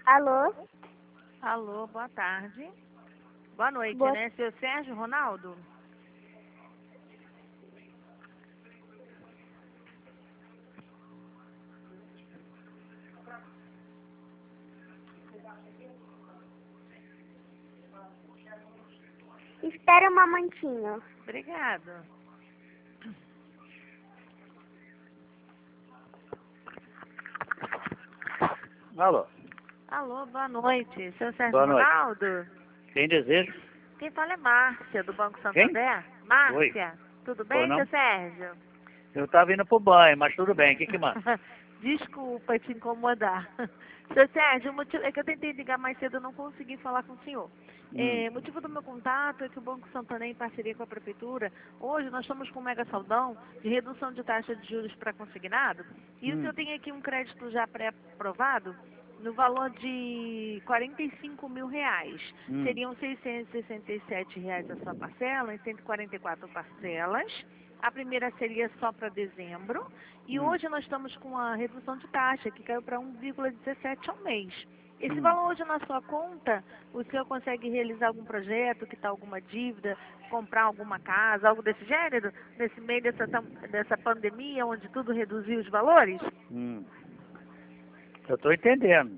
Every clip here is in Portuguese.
Alô? Alô, boa tarde. Boa noite, Boa... né? Seu Sérgio Ronaldo? Espera um momentinho. Obrigado. Alô, Alô, boa noite. Seu Sérgio boa noite. Ronaldo? Quem deseja? Quem fala é Márcia, do Banco Quem? Santander. Márcia, tudo bem, não? seu Sérgio? Eu estava indo pro banho, mas tudo bem. O que manda? Desculpa te incomodar. Seu Sérgio, o motivo é que eu tentei ligar mais cedo e não consegui falar com o senhor. O motivo do meu contato é que o Banco Santander, em parceria com a Prefeitura, hoje nós estamos com um mega saldão de redução de taxa de juros para consignado. E o senhor tem aqui um crédito já pré-aprovado no valor de R$ 45 mil. Seriam R$ 667 a sua parcela, em 144 parcelas. A primeira seria só para dezembro. E hoje nós estamos com a redução de taxa, que caiu para 1,17 ao mês. Esse valor hoje na sua conta, o senhor consegue realizar algum projeto, quitar alguma dívida, comprar alguma casa, algo desse gênero, nesse meio dessa pandemia, onde tudo reduziu os valores? Eu estou entendendo.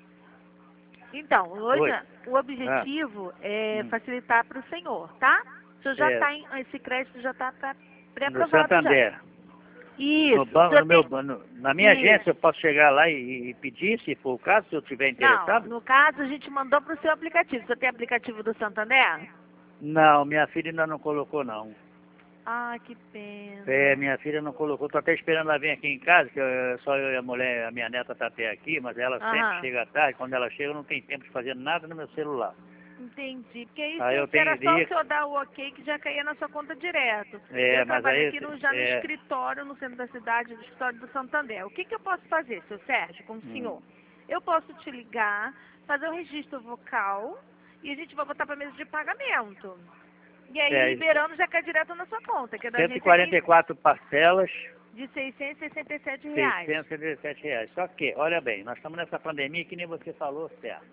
Então, hoje Oi. o objetivo é facilitar para o senhor, tá? O senhor já está esse crédito já está No pré-aprovado Santander. já. Isso. No banco, na minha agência eu posso chegar lá e pedir, se for o caso, se eu estiver interessado? Não, no caso a gente mandou para o seu aplicativo. Você tem aplicativo do Santander? Não, minha filha ainda não colocou, não. Ah, que pena. Minha filha não colocou. Estou até esperando ela vir aqui em casa, que só eu e a mulher, a minha neta está até aqui, mas ela sempre chega à tarde. Quando ela chega, eu não tenho tempo de fazer nada no meu celular. Entendi, porque isso Aí eu era tenho só dia o senhor dar o ok que já caía na sua conta direto. Eu mas trabalho aí aqui já no escritório, no centro da cidade, no escritório do Santander. O que eu posso fazer, seu Sérgio, com o senhor? Eu posso te ligar, fazer o registro vocal e a gente vai botar para a mesa de pagamento. E aí, liberando, já cai direto na sua conta, que é da agência 144 parcelas de R$ 667. R$ 667. Só que, olha bem, nós estamos nessa pandemia que nem você falou, certo?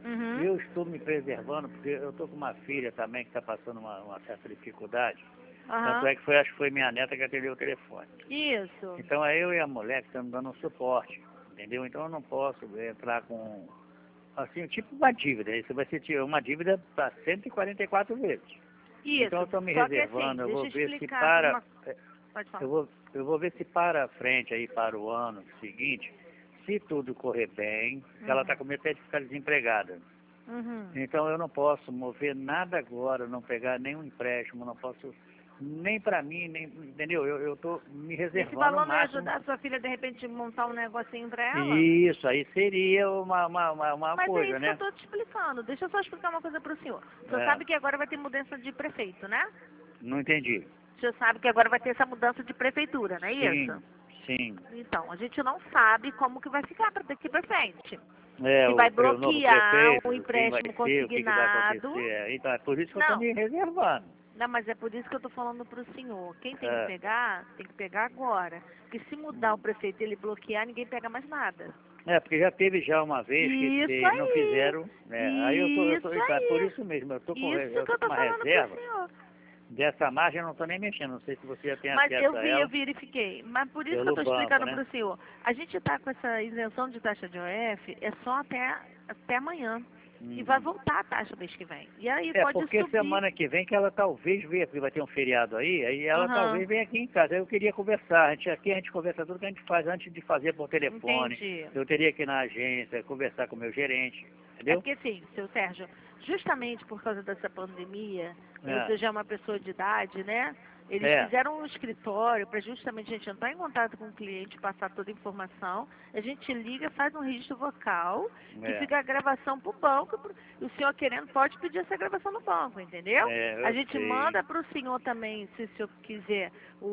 Eu estou me preservando, porque eu estou com uma filha também que está passando uma certa dificuldade. Tanto é que acho que foi minha neta que atendeu o telefone. Isso. Então é eu e a mulher que estamos dando um suporte, entendeu? Então eu não posso entrar com, assim, tipo uma dívida. Isso vai ser uma dívida para 144 vezes. Isso. Então eu estou me Só que reservando, assim, eu vou deixa eu ver se explicar para... Pode falar. Eu vou ver se para a frente aí, para o ano seguinte, se tudo correr bem, ela está com medo até de ficar desempregada. Então eu não posso mover nada agora, não pegar nenhum empréstimo, não posso nem para mim, nem, entendeu? Eu estou me reservando. Esse valor o não ia máximo. ajudar a sua filha de repente montar um negocinho para ela? Isso, aí seria uma Mas coisa, é isso né? que eu estou te explicando. Deixa eu só explicar uma coisa para o senhor. O senhor sabe que agora vai ter mudança de prefeito, né? Não entendi. O senhor sabe que agora vai ter essa mudança de prefeitura, não é isso? Sim. Então, a gente não sabe como que vai ficar daqui para frente. Se vai o novo bloquear prefeito, o empréstimo consignado. Então é por isso que eu estou me reservando. Não, mas é por isso que eu estou falando para o senhor. Quem tem que pegar agora. Porque se mudar o prefeito e ele bloquear, ninguém pega mais nada. Porque já teve já uma vez que não fizeram. Aí eu tô por isso mesmo, eu estou com uma reserva. Dessa margem eu não estou nem mexendo, não sei se você já tem acesso a ela. Mas eu verifiquei. Mas por isso que eu estou explicando para o senhor. A gente está com essa isenção de taxa de OF, é só até amanhã. E vai voltar a taxa mês que vem. E aí pode porque subir. semana que vem que ela talvez venha, porque vai ter um feriado aí ela talvez venha aqui em casa. Aí eu queria conversar. Aqui a gente conversa tudo que a gente faz antes de fazer por telefone. Entendi. Eu teria que ir na agência, conversar com o meu gerente, entendeu? É porque assim, seu Sérgio, justamente por causa dessa pandemia, você já é uma pessoa de idade, né? Eles fizeram um escritório para justamente a gente entrar em contato com o cliente, passar toda a informação. A gente liga, faz um registro vocal, que fica a gravação para o banco. O senhor querendo pode pedir essa gravação no banco, entendeu? A gente manda para o senhor também, se o senhor quiser,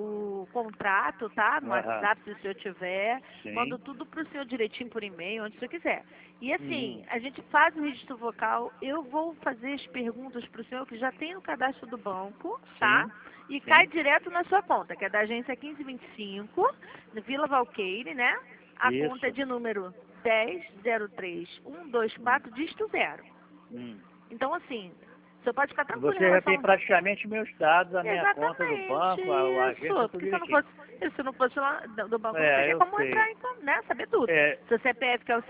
o contrato, tá? No WhatsApp, se o senhor tiver. Mando tudo para o senhor direitinho por e-mail, onde o senhor quiser. E assim, a gente faz o registro vocal, eu vou fazer as perguntas para o senhor que já tem no cadastro do banco, tá? E cai direto na sua conta, que é da agência 1525, no Vila Valqueire, né? A conta é de número 1003-124, dígito 0. Então, assim, você pode ficar tranquilo. Você já tem praticamente meus dados, a minha conta do banco, a agência, tudo porque direitinho. se não fosse lá do banco, não teria como entrar, então, né? Saber tudo. Seu CPF, que é o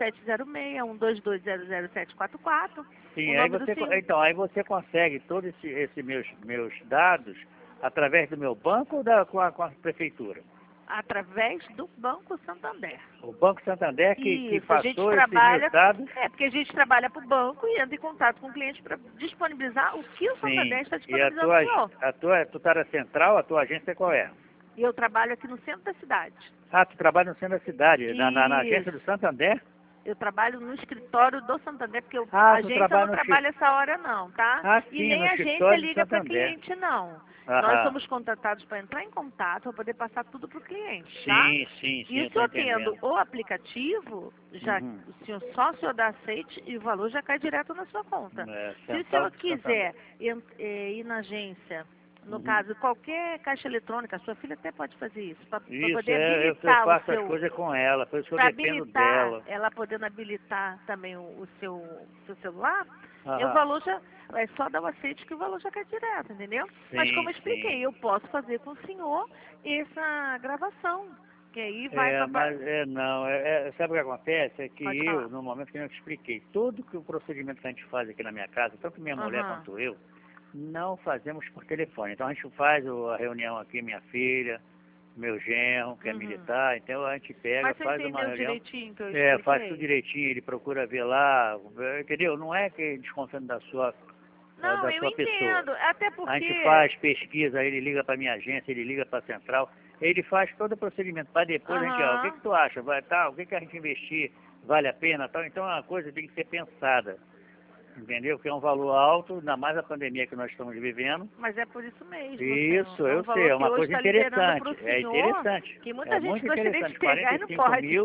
706-122-00744. Sim, aí você consegue todos esses meus dados através do meu banco ou com a prefeitura? Através do Banco Santander. O Banco Santander que passou esses meus dados? Porque a gente trabalha para o banco e entra em contato com o cliente para disponibilizar o que o Santander está disponibilizando para o senhor. Tu está na central, a tua agência qual é? E eu trabalho aqui no centro da cidade. Ah, tu trabalha no centro da cidade, na agência do Santander? Eu trabalho no escritório do Santander, porque a agência não trabalha essa hora não, tá? Ah, sim, e nem a agência liga para cliente, não. Nós somos contratados para entrar em contato, para poder passar tudo para o cliente, tá? Sim. E o senhor tendo o aplicativo, já, só o senhor dá aceite e o valor já cai direto na sua conta. Se o senhor quiser ir na agência, no caso, qualquer caixa eletrônica, a sua filha até pode fazer isso, para poder habilitar eu faço as coisas com ela, por isso que eu dependo dela. Ela podendo habilitar também o seu celular, o valor já é só dar o aceite que o valor já cai direto, entendeu? Mas como eu expliquei, eu posso fazer com o senhor essa gravação. Que aí vai sabe o que acontece? É que no momento que eu te expliquei, todo o procedimento que a gente faz aqui na minha casa, tanto minha mulher quanto eu, não fazemos por telefone. Então a gente faz a reunião aqui, minha filha, meu genro, que é militar, então a gente pega, faz uma reunião. Direitinho que eu faz tudo direitinho, ele procura ver lá, entendeu? Não é que desconfiando da sua entendo, até porque... A gente faz pesquisa, ele liga para minha agência, ele liga para a central, ele faz todo o procedimento, para depois a gente, o que tu acha? O que a gente investir? Vale a pena? Tal? Então é uma coisa que tem que ser pensada. Entendeu? Que é um valor alto, ainda mais a pandemia que nós estamos vivendo. Mas é por isso mesmo. Isso, eu sei, é uma coisa interessante. É interessante. Que muita gente muito gostaria interessante. de pegar 45 mil,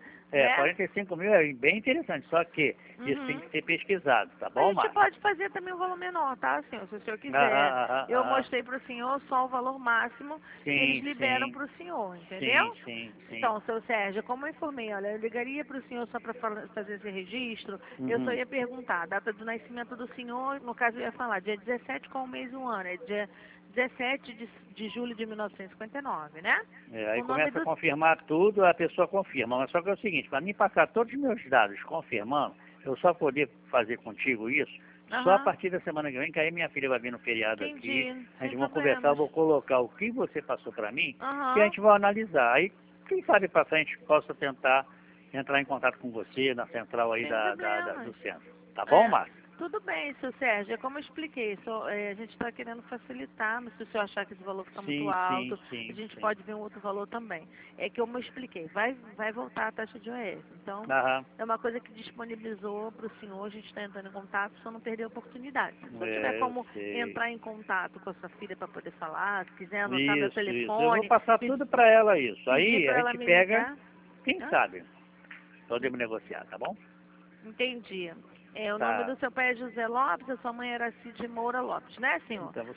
45 mil é bem interessante, só que isso tem que ser pesquisado, tá bom, Márcia? A gente pode fazer também um valor menor, tá, senhor? Se o senhor quiser. Eu mostrei para o senhor só o valor máximo que eles liberam para o senhor, entendeu? Sim. Então, seu Sérgio, como eu informei, olha, eu ligaria para o senhor só para fazer esse registro, eu só ia perguntar a data do nascimento do senhor, no caso eu ia falar dia 17 qual mês do ano, é dia 17 de julho de 1959, né? Aí começa a confirmar tudo, a pessoa confirma. Mas só que é o seguinte, para mim passar todos os meus dados confirmando, eu só poder fazer contigo isso só a partir da semana que vem, que aí minha filha vai vir no feriado aqui, a gente vai conversar, eu vou colocar o que você passou para mim e a gente vai analisar. Aí, quem sabe para frente possa tentar entrar em contato com você na central aí do centro. Tá bom, Márcia? Tudo bem, seu Sérgio, é como eu expliquei, a gente está querendo facilitar, mas se o senhor achar que esse valor fica muito alto, a gente pode ver um outro valor também. É que como eu expliquei, vai voltar a taxa de IOF. Então, é uma coisa que disponibilizou para o senhor, a gente está entrando em contato, só não perder a oportunidade. Se o senhor tiver como entrar em contato com a sua filha para poder falar, se quiser anotar meu telefone... Eu vou passar tudo para ela isso. Aí a gente pega, quem sabe, podemos negociar, tá bom? Entendi. O nome do seu pai é José Lopes, a sua mãe era Cid Moura Lopes, né, senhor? Então,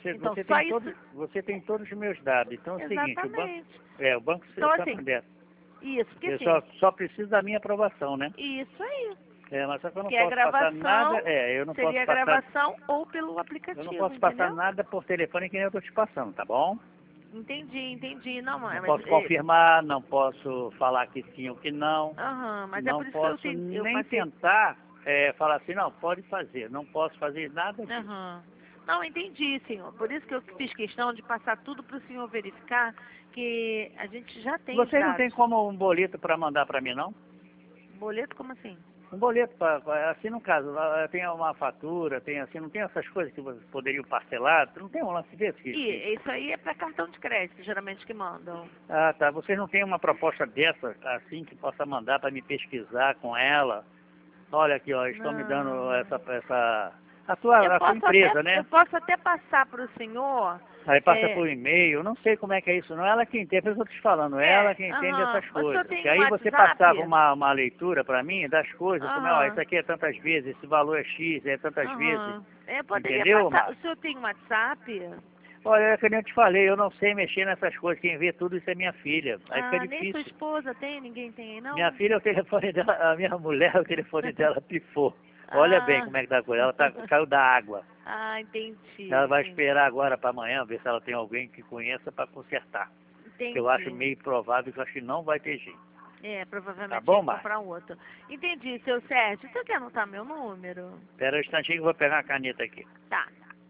você tem todos os meus dados. Então é o seguinte, o banco Santander. Isso, porque eu só preciso da minha aprovação, né? Isso aí. Mas só que eu não posso passar nada. Eu não seria posso passar, gravação ou pelo aplicativo. Eu não posso passar nada por telefone que nem eu estou te passando, tá bom? Entendi. Não posso confirmar, não posso falar que sim ou que não. Mas não é por isso posso que nem tentar falar assim, não, pode fazer. Não posso fazer nada disso. Não, entendi, senhor. Por isso que eu fiz questão de passar tudo para o senhor verificar que a gente já tem. Você não tem como um boleto para mandar para mim, não? Boleto, como assim? Um boleto, assim no caso, tem uma fatura, tem assim, não tem essas coisas que você poderia parcelar? Não tem um lance desse? Isso aí é para cartão de crédito, geralmente, que mandam. Tá. Vocês não têm uma proposta dessa, assim, que possa mandar para me pesquisar com ela? Olha aqui, estão me dando a sua empresa, né? Eu posso até passar para o senhor... Aí passa por e-mail, não sei como é que é isso, não é ela que entende, eu estou te falando, é ela que entende essas coisas. Que aí você passava uma leitura para mim das coisas, como isso aqui é tantas vezes, esse valor é X, é tantas vezes. Poderia entendeu, passar. O senhor tem WhatsApp? Olha, é que nem eu te falei, eu não sei mexer nessas coisas, quem vê tudo isso é minha filha. Aí fica Nem difícil. sua esposa tem? Ninguém tem aí, não? Minha filha, o telefone dela, a minha mulher, o telefone dela pifou. Olha bem como é que tá a coisa, ela caiu da água. Entendi. Ela vai entendi. esperar agora para amanhã, ver se ela tem alguém que conheça para consertar. Entendi. Que eu acho meio provável, que eu acho que não vai ter jeito. Provavelmente Tá bom, vai comprar um outro. Entendi, seu Sérgio. Você quer anotar meu número? Espera um instantinho que eu vou pegar a caneta aqui. Tá.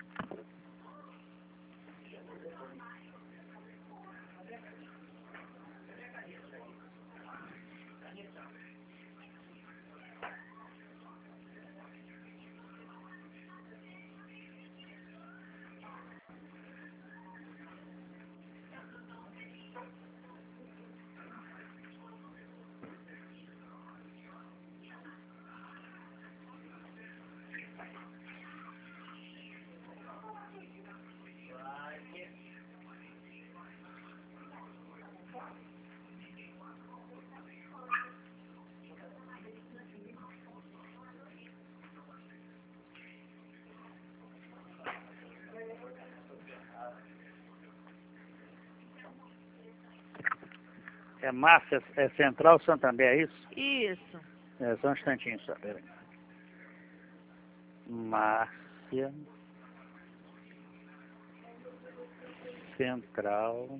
É Márcia, é Central Santander, é isso? Isso. Só um instantinho só, peraí. Márcia, Central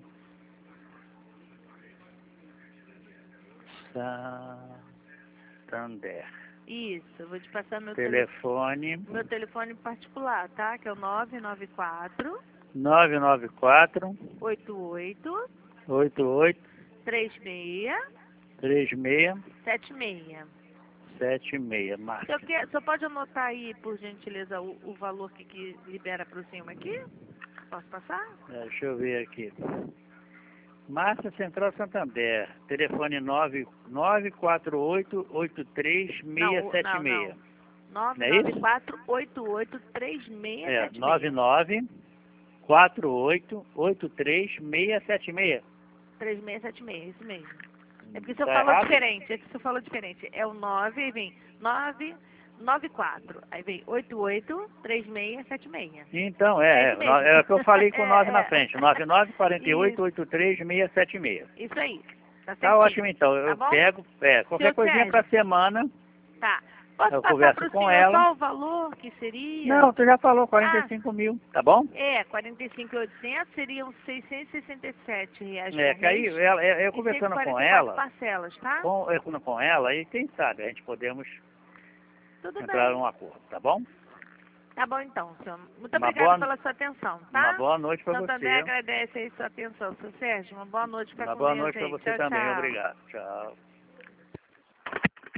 Santander. Isso, eu vou te passar meu Telefone. Meu telefone particular, tá? Que é o 994 994 88 88 36 36 76. 76, Márcia. Só pode anotar aí, por gentileza, o valor que libera para o senhor aqui? Posso passar? Deixa eu ver aqui. Márcia Central Santander, telefone 948 83 676. Não. Não é isso? 994 88 3676. 9948 83 676. 3676, isso mesmo. É porque o Tá senhor falou errado? diferente. É o 9, aí vem 994. Aí vem 88 3676. Então, é o que eu falei com 9 na frente. 9948 83 676. Isso aí. Tá ótimo, então. Eu bom? pego, qualquer Seu coisinha Sérgio. pra semana. Tá. Posso Eu passar converso para o com senhor ela. só o valor que seria? Não, tu já falou 45 mil, tá bom? 45.800 seriam R$667 Que aí, eu conversando com ela, parcelas, tá? com ela, aí quem sabe a gente podemos Tudo entrar bem. num acordo, tá bom? Tá bom então, senhor. Muito Uma obrigada boa- pela sua atenção, tá? Uma boa noite pra Santander você. agradece aí sua atenção, seu Sérgio. Uma boa noite, fica Uma com boa Deus noite pra aí. você Tchau, também. tchau. Obrigado. Tchau.